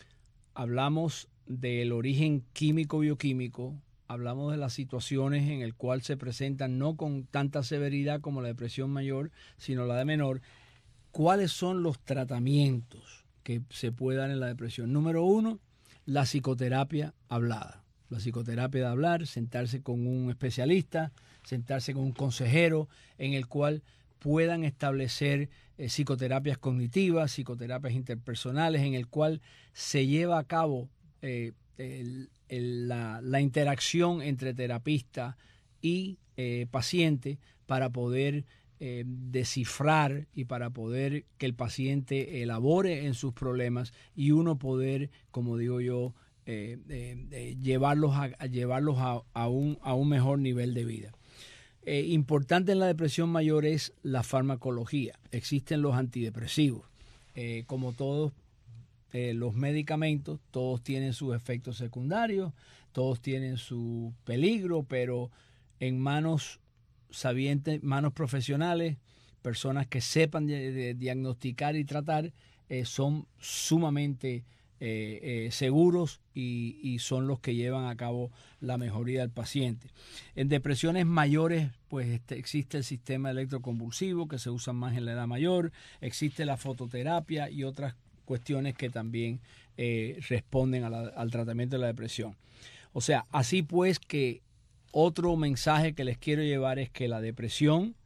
hablamos del origen químico bioquímico, hablamos de las situaciones en el cual se presentan no con tanta severidad como la depresión mayor, sino la de menor. ¿Cuáles son los tratamientos que se pueden dar en la depresión? Número uno, la psicoterapia hablada. La psicoterapia de hablar, sentarse con un especialista, sentarse con un consejero en el cual puedan establecer eh, psicoterapias cognitivas, psicoterapias interpersonales, en el cual se lleva a cabo eh, el, el, la, la interacción entre terapista y eh, paciente para poder eh, descifrar y para poder que el paciente elabore en sus problemas y uno poder, como digo yo, Eh, eh, eh, llevarlos, a, a llevarlos a, a, un, a un mejor nivel de vida. Eh, importante en la depresión mayor es la farmacología. Existen los antidepresivos. Eh, como todos eh, los medicamentos, todos tienen sus efectos secundarios, todos tienen su peligro, pero en manos sabientes, manos profesionales, personas que sepan de, de diagnosticar y tratar, eh, son sumamente Eh, eh, seguros y, y son los que llevan a cabo la mejoría del paciente. En depresiones mayores, pues este, existe el sistema electroconvulsivo que se usa más en la edad mayor, existe la fototerapia y otras cuestiones que también eh, responden a la, al tratamiento de la depresión. O sea, así pues que otro mensaje que les quiero llevar es que la depresión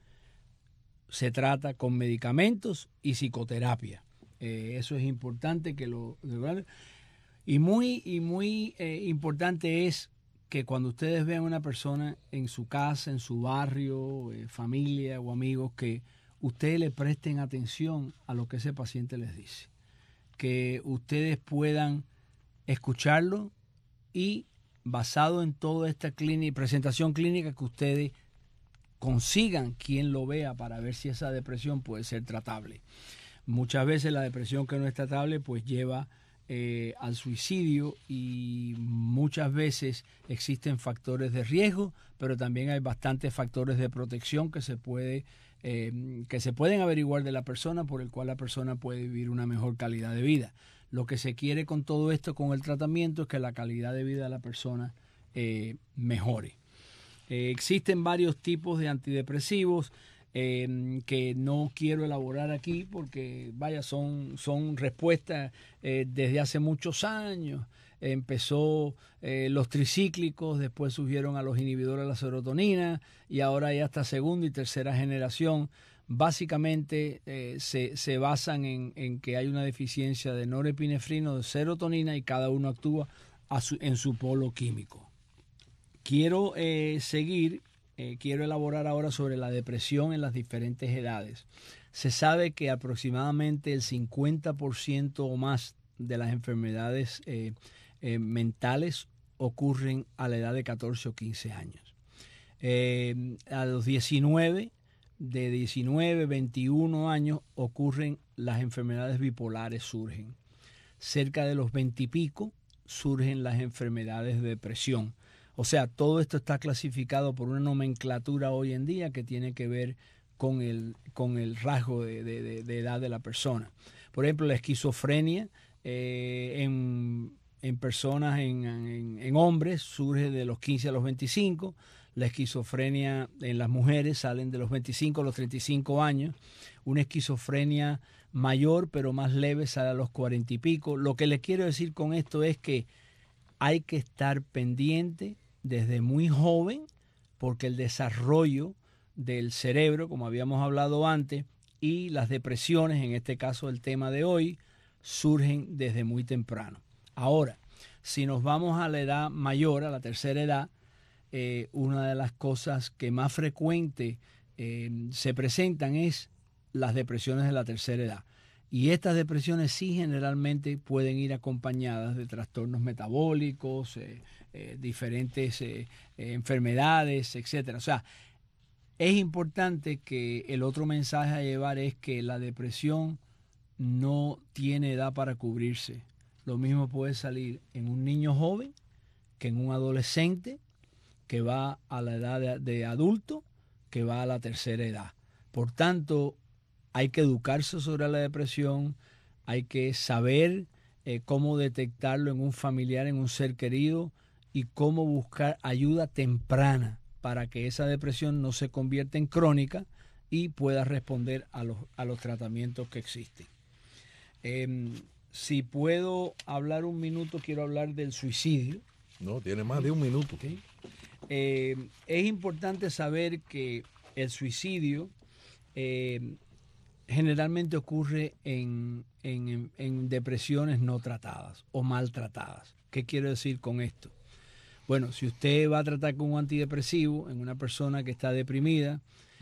se trata con medicamentos y psicoterapia. Eh, eso es importante que lo ¿verdad? y muy y muy eh, importante es que cuando ustedes vean a una persona en su casa, en su barrio, eh, familia o amigos, que ustedes le presten atención a lo que ese paciente les dice, que ustedes puedan escucharlo y basado en toda esta clínica, presentación clínica, que ustedes consigan quien lo vea para ver si esa depresión puede ser tratable. Muchas veces la depresión que no es tratable pues lleva eh, al suicidio y muchas veces existen factores de riesgo, pero también hay bastantes factores de protección que se puede eh, que se pueden averiguar de la persona, por el cual la persona puede vivir una mejor calidad de vida. Lo que se quiere con todo esto, con el tratamiento, es que la calidad de vida de la persona eh, mejore. Eh, existen varios tipos de antidepresivos eh, que no quiero elaborar aquí porque, vaya, son, son respuestas eh, desde hace muchos años. Empezó eh, los tricíclicos, después surgieron a los inhibidores de la serotonina y ahora ya hasta segunda y tercera generación. Básicamente eh, se, se basan en, en que hay una deficiencia de norepinefrina o de serotonina y cada uno actúa a su, en su polo químico. Quiero eh, seguir, eh, quiero elaborar ahora sobre la depresión en las diferentes edades. Se sabe que aproximadamente el cincuenta por ciento o más de las enfermedades eh, eh, mentales ocurren a la edad de catorce o quince años. Eh, a los diecinueve, de diecinueve, veintiuno años ocurren las enfermedades bipolares, surgen. Cerca de los veinte y pico surgen las enfermedades de depresión. O sea, todo esto está clasificado por una nomenclatura hoy en día que tiene que ver con el, con el rasgo de, de, de edad de la persona. Por ejemplo, la esquizofrenia eh, en, en personas, en, en, en hombres, surge de los quince a los veinticinco. La esquizofrenia en las mujeres salen de los veinticinco a los treinta y cinco años. Una esquizofrenia mayor, pero más leve, sale a los cuarenta y pico. Lo que les quiero decir con esto es que hay que estar pendiente desde muy joven, porque el desarrollo del cerebro, como habíamos hablado antes, y las depresiones, en este caso el tema de hoy, surgen desde muy temprano. Ahora, si nos vamos a la edad mayor, a la tercera edad, eh, una de las cosas que más frecuente eh, se presentan es las depresiones de la tercera edad. Y estas depresiones sí generalmente pueden ir acompañadas de trastornos metabólicos, eh, eh, diferentes eh, eh, enfermedades, etcétera. O sea, es importante que el otro mensaje a llevar es que la depresión no tiene edad para cubrirse. Lo mismo puede salir en un niño joven que en un adolescente que va a la edad de, de adulto, que va a la tercera edad. Por tanto, hay que educarse sobre la depresión, hay que saber eh, cómo detectarlo en un familiar, en un ser querido, y cómo buscar ayuda temprana para que esa depresión no se convierta en crónica y pueda responder a los, a los tratamientos que existen. Eh, si puedo hablar un minuto, quiero hablar del suicidio. No, tiene más de un minuto. ¿Okay? Eh, es importante saber que el suicidio eh, generalmente ocurre en, en, en depresiones no tratadas o maltratadas. ¿Qué quiero decir con esto? Bueno, si usted va a tratar con un antidepresivo en una persona que está deprimida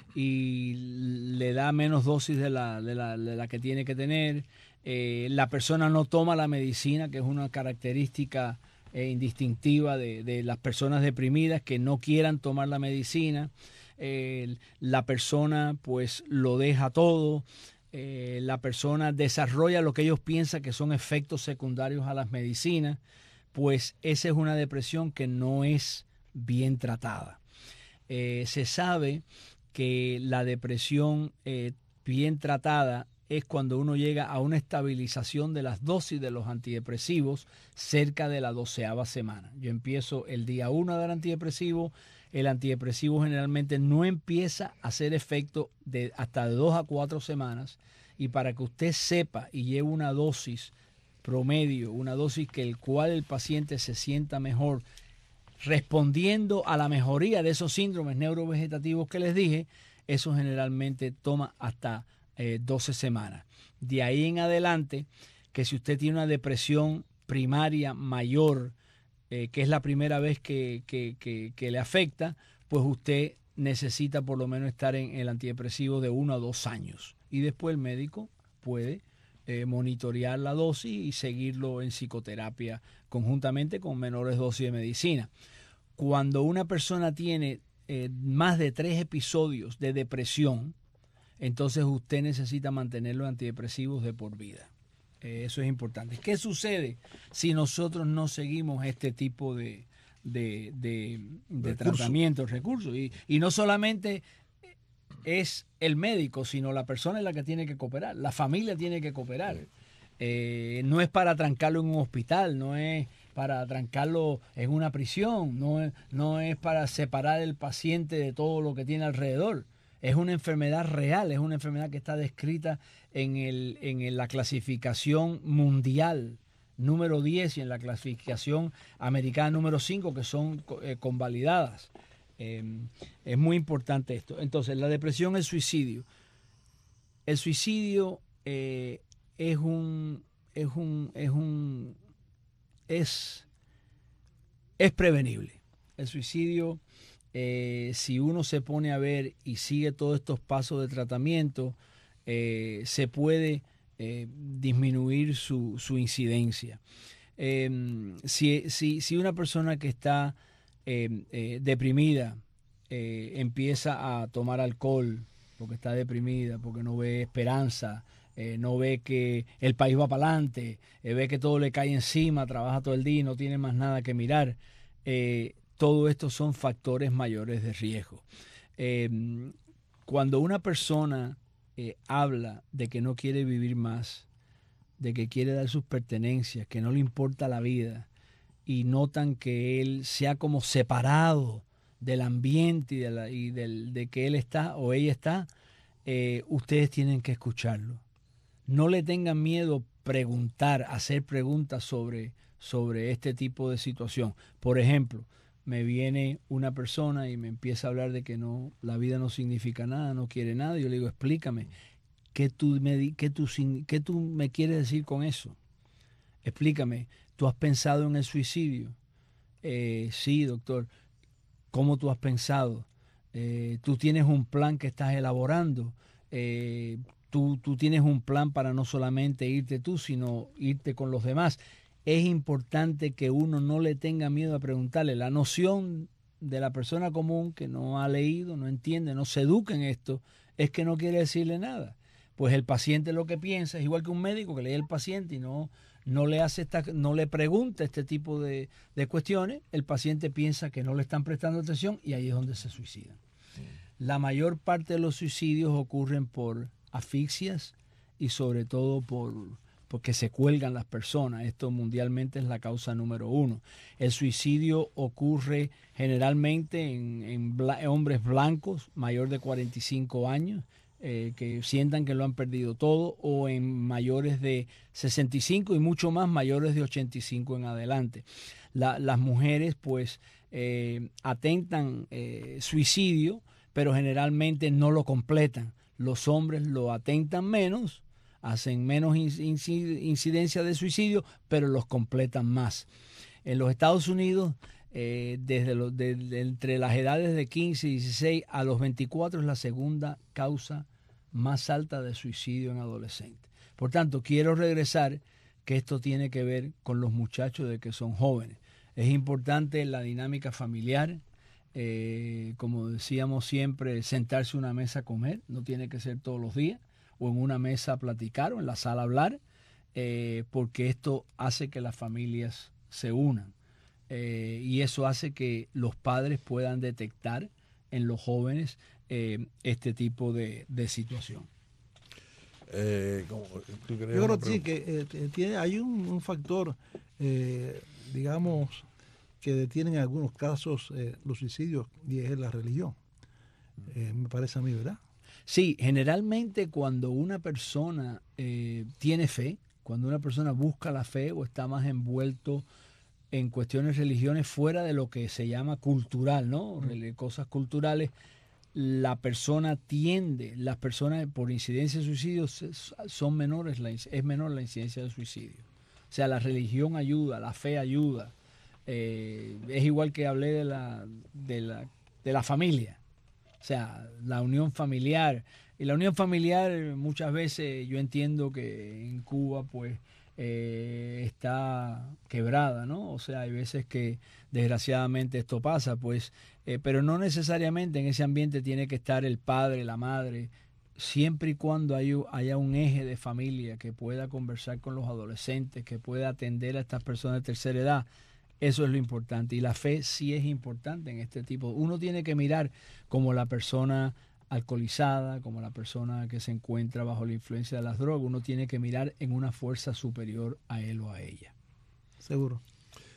y le da menos dosis de la, de la, de la que tiene que tener, eh, la persona no toma la medicina, que es una característica eh, indistintiva de, de las personas deprimidas que no quieran tomar la medicina, eh, la persona pues lo deja todo, eh, la persona desarrolla lo que ellos piensan que son efectos secundarios a las medicinas, pues esa es una depresión que no es bien tratada. Eh, se sabe que la depresión eh, bien tratada es cuando uno llega a una estabilización de las dosis de los antidepresivos cerca de la doceava semana. Yo empiezo el día uno a dar antidepresivo, el antidepresivo generalmente no empieza a hacer efecto de hasta de dos a cuatro semanas, y para que usted sepa y lleve una dosis promedio, una dosis que el cual el paciente se sienta mejor, respondiendo a la mejoría de esos síndromes neurovegetativos que les dije, eso generalmente toma hasta eh, doce semanas. De ahí en adelante, que si usted tiene una depresión primaria mayor, eh, que es la primera vez que, que, que, que le afecta, pues usted necesita por lo menos estar en el antidepresivo de uno a dos años. Y después el médico puede Eh, monitorear la dosis y seguirlo en psicoterapia conjuntamente con menores dosis de medicina. Cuando una persona tiene eh, más de tres episodios de depresión, entonces usted necesita mantener los antidepresivos de por vida. Eh, eso es importante. ¿Qué sucede si nosotros no seguimos este tipo de, de, de, de tratamientos, recursos? Y, y no solamente es el médico, sino la persona es la que tiene que cooperar, la familia tiene que cooperar. Eh, no es para trancarlo en un hospital, no es para trancarlo en una prisión, no es, no es para separar el paciente de todo lo que tiene alrededor. Es una enfermedad real, es una enfermedad que está descrita en, el, en la clasificación mundial número diez y en la clasificación americana número cinco, que son eh, convalidadas. Eh, es muy importante esto. Entonces, la depresión, el suicidio. El suicidio eh, es un es un es un es es prevenible. El suicidio, eh, si uno se pone a ver y sigue todos estos pasos de tratamiento, eh, se puede eh, disminuir su, su incidencia. Eh, si, si, si una persona que está eh, eh, deprimida eh, empieza a tomar alcohol porque está deprimida, porque no ve esperanza, eh, no ve que el país va para adelante, eh, ve que todo le cae encima, trabaja todo el día y no tiene más nada que mirar, eh, todo esto son factores mayores de riesgo. Eh, cuando una persona eh, habla de que no quiere vivir más, de que quiere dar sus pertenencias, que no le importa la vida, y notan que él se ha como separado del ambiente y de, la, y del, de que él está o ella está, eh, ustedes tienen que escucharlo. No le tengan miedo preguntar, hacer preguntas sobre, sobre este tipo de situación. Por ejemplo, me viene una persona y me empieza a hablar de que no, la vida no significa nada, no quiere nada. Yo le digo, explícame, ¿qué tú me, qué tú, qué tú me quieres decir con eso? Explícame, ¿tú has pensado en el suicidio? Eh, sí, doctor. ¿Cómo tú has pensado? Eh, ¿Tú tienes un plan que estás elaborando? Eh, tú, tú tienes un plan para no solamente irte tú, sino irte con los demás. Es importante que uno no le tenga miedo a preguntarle. La noción de la persona común que no ha leído, no entiende, no se educa en esto, es que no quiere decirle nada. Pues el paciente lo que piensa es igual que un médico que lee al paciente y no, no le hace esta, no le pregunta este tipo de, de cuestiones. El paciente piensa que no le están prestando atención y ahí es donde se suicidan. Sí. La mayor parte de los suicidios ocurren por asfixias y sobre todo por porque se cuelgan las personas. Esto mundialmente es la causa número uno. El suicidio ocurre generalmente en, en, bla, en hombres blancos mayor de cuarenta y cinco años, eh, que sientan que lo han perdido todo, o en mayores de sesenta y cinco y mucho más mayores de ochenta y cinco en adelante. La, las mujeres pues eh, atentan eh, suicidio, pero generalmente no lo completan. Los hombres lo atentan menos, hacen menos incidencia de suicidio, pero los completan más. En los Estados Unidos, eh, desde los, de, de, entre las edades de quince y dieciséis a los veinticuatro es la segunda causa más alta de suicidio en adolescentes. Por tanto, quiero regresar que esto tiene que ver con los muchachos de que son jóvenes. Es importante la dinámica familiar, eh, como decíamos siempre, sentarse a una mesa a comer, no tiene que ser todos los días, o en una mesa a platicar o en la sala a hablar, eh, porque esto hace que las familias se unan eh, y eso hace que los padres puedan detectar en los jóvenes eh, este tipo de, de situación. Eh, ¿cómo, ¿tú Yo creo que sí, que eh, tiene, hay un, un factor, eh, digamos, que detiene en algunos casos eh, los suicidios, y es la religión. Eh, me parece a mí, ¿verdad? Sí, generalmente cuando una persona eh, tiene fe, cuando una persona busca la fe o está más envuelto en cuestiones de religiones fuera de lo que se llama cultural, ¿no? Mm. Cosas culturales, la persona tiende, las personas por incidencia de suicidios son menores, es menor la incidencia de suicidio. O sea, la religión ayuda, la fe ayuda. Eh, es igual que hablé de la, de la, de la familia. O sea, la unión familiar. Y la unión familiar muchas veces yo entiendo que en Cuba pues eh, está quebrada, ¿no? O sea, hay veces que desgraciadamente esto pasa, pues, eh, pero no necesariamente en ese ambiente tiene que estar el padre, la madre, siempre y cuando haya, haya un eje de familia que pueda conversar con los adolescentes, que pueda atender a estas personas de tercera edad. Eso es lo importante, y la fe sí es importante en este tipo. Uno tiene que mirar como la persona alcoholizada, como la persona que se encuentra bajo la influencia de las drogas, uno tiene que mirar en una fuerza superior a él o a ella. Seguro.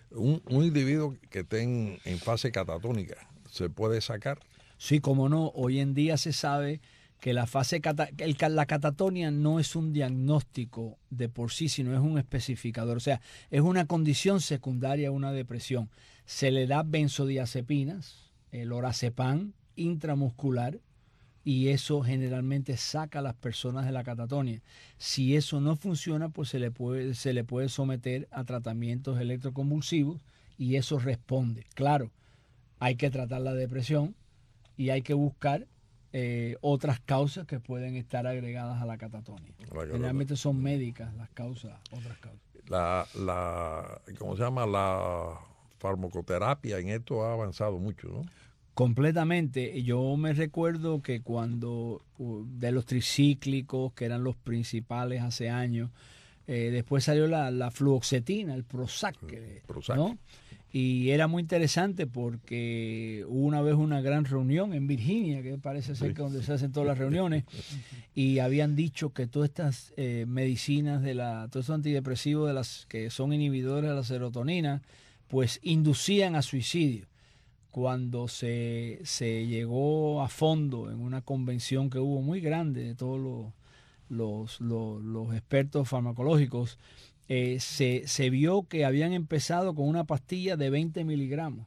Un, un individuo que esté en, en fase catatónica, ¿se puede sacar? Sí, como no. Hoy en día se sabe que la fase cata, el, la catatonia no es un diagnóstico de por sí, sino es un especificador. O sea, es una condición secundaria a una depresión. Se le da benzodiazepinas, el lorazepam intramuscular, y eso generalmente saca a las personas de la catatonia. Si eso no funciona, pues se le puede, se le puede someter a tratamientos electroconvulsivos y eso responde. Claro, hay que tratar la depresión y hay que buscar eh, otras causas que pueden estar agregadas a la catatonia. Generalmente son médicas las causas, otras causas. La, la, ¿cómo se llama? La farmacoterapia en esto ha avanzado mucho, ¿no? Completamente. Yo me recuerdo que cuando uh, de los tricíclicos, que eran los principales hace años, eh, después salió la, la fluoxetina, el Prozac, Prozac, ¿no? Y era muy interesante porque hubo una vez una gran reunión en Virginia, que parece ser que donde se hacen todas las reuniones, y habían dicho que todas estas eh, medicinas, de la, todos estos antidepresivos de las que son inhibidores de la serotonina, pues inducían a suicidio. Cuando se, se llegó a fondo en una convención que hubo muy grande de todos los, los, los, los expertos farmacológicos, eh, se, se vio que habían empezado con una pastilla de veinte miligramos,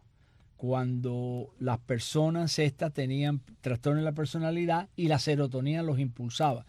cuando las personas estas tenían trastorno de la personalidad y la serotonina los impulsaba.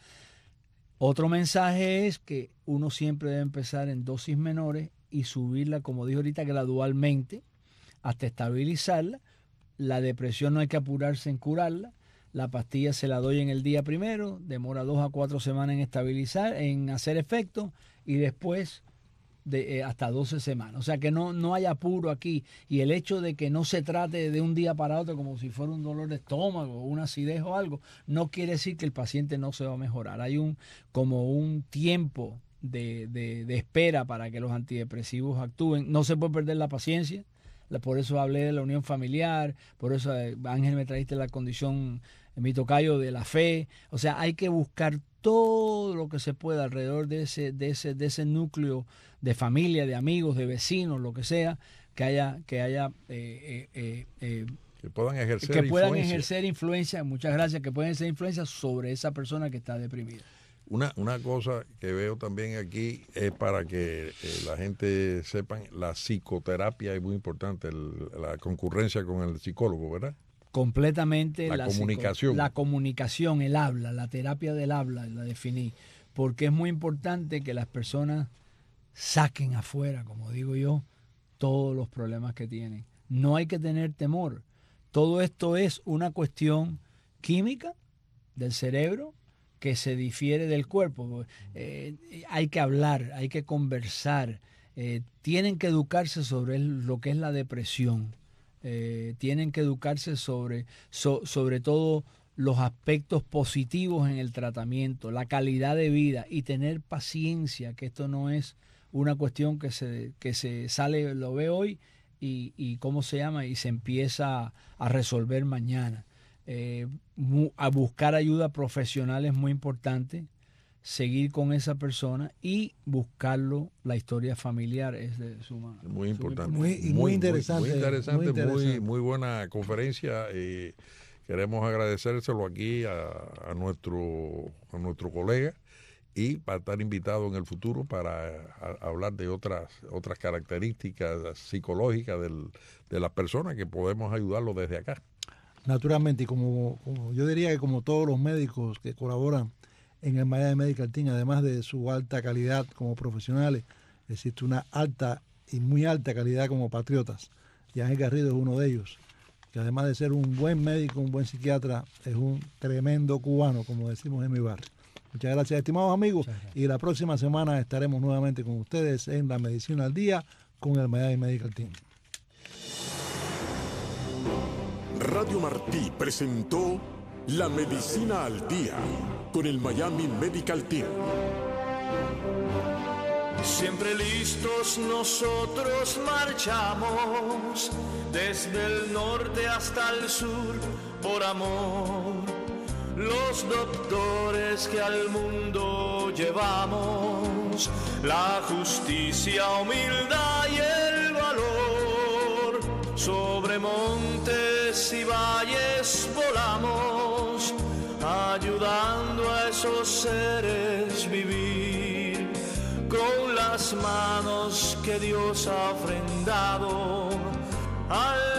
Otro mensaje es que uno siempre debe empezar en dosis menores y subirla, como dijo ahorita, gradualmente, hasta estabilizarla. La depresión no hay que apurarse en curarla. La pastilla se la doy en el día primero, demora dos a cuatro semanas en estabilizar, en hacer efecto, y después de, eh, hasta doce semanas. O sea que no, no hay apuro aquí. Y el hecho de que no se trate de un día para otro como si fuera un dolor de estómago o una acidez o algo, no quiere decir que el paciente no se va a mejorar. Hay un como un tiempo de, de, de espera para que los antidepresivos actúen. No se puede perder la paciencia. Por eso hablé de la unión familiar, por eso Ángel me trajiste la condición, mi tocayo, de la fe. O sea, hay que buscar todo lo que se pueda alrededor de ese, de ese, de ese núcleo de familia, de amigos, de vecinos, lo que sea, que haya, que haya eh, eh, eh, que puedan ejercer que puedan influencia. ejercer influencia, muchas gracias, que puedan ejercer influencia sobre esa persona que está deprimida. Una, una cosa que veo también aquí es para que eh, la gente sepa, la psicoterapia es muy importante, el, la concurrencia con el psicólogo, ¿verdad? Completamente. La, la comunicación. Psico, la comunicación, el habla, la terapia del habla, la definí. Porque es muy importante que las personas saquen afuera, como digo yo, todos los problemas que tienen. No hay que tener temor. Todo esto es una cuestión química del cerebro que se difiere del cuerpo. Eh, hay que hablar, hay que conversar. Eh, tienen que educarse sobre el, lo que es la depresión. Eh, tienen que educarse sobre, so, sobre todo los aspectos positivos en el tratamiento, la calidad de vida y tener paciencia, que esto no es una cuestión que se, que se sale, lo ve hoy y, y cómo se llama y se empieza a resolver mañana. Eh, a buscar ayuda profesional es muy importante, seguir con esa persona y buscarlo, la historia familiar es de suma muy importante, muy, muy, muy interesante, muy, muy interesante, muy, interesante. muy, muy buena conferencia. Y queremos agradecérselo aquí a, a nuestro a nuestro colega y para estar invitado en el futuro para a, a hablar de otras otras características psicológicas del, de las personas que podemos ayudarlo desde acá. Naturalmente, y como, como yo diría que como todos los médicos que colaboran en el Miami Medical Team, además de su alta calidad como profesionales, existe una alta y muy alta calidad como patriotas. Y Ángel Garrido es uno de ellos, que además de ser un buen médico, un buen psiquiatra, es un tremendo cubano, como decimos en mi barrio. Muchas gracias, estimados amigos, y la próxima semana estaremos nuevamente con ustedes en La Medicina al Día con el Miami Medical Team. Radio Martí presentó La Medicina al Día con el Miami Medical Team. Siempre listos nosotros marchamos, desde el norte hasta el sur, por amor. Los doctores que al mundo llevamos, la justicia, humildad y el valor. sobre montes y valles volamos, ayudando a esos seres vivir con las manos que Dios ha ofrendado al